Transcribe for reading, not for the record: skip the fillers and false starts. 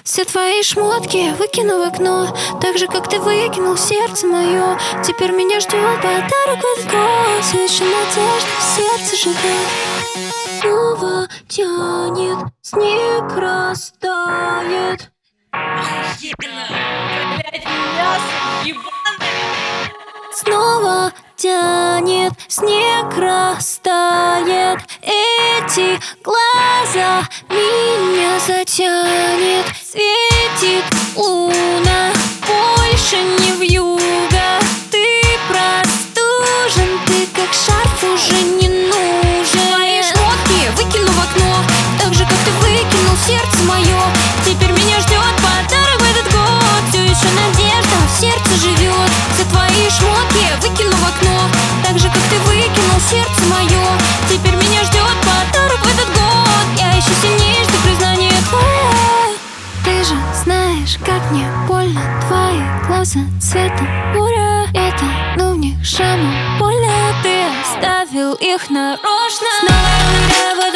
Все твои шмотки выкину в окно, так же, как ты выкинул сердце мое. Теперь меня ждет подарок в этот год. Все еще надежда в сердце живет. Снова тянет, снег растает. Блять, мясо ебаное. Снова тянет, снег растает. Эти глаза меня затянет. Светит луна, больше не вьюга. Ты простужен, ты как шарф уже не нужен. Твои шмотки выкину в окно, так же, как ты выкинул сердце мое. Теперь меня ждет подарок в этот год. Все еще надежда в сердце живет. Все твои шмотки выкину в окно, так же, как ты выкинул сердце мое. Теперь меня ждет подарок в этот год. Я еще сильнее жду признания твое. Ты же знаешь, как мне больно. Твои глаза цвета буря. Это, ну в них шрамы больно. Ты оставил их нарочно. Снова я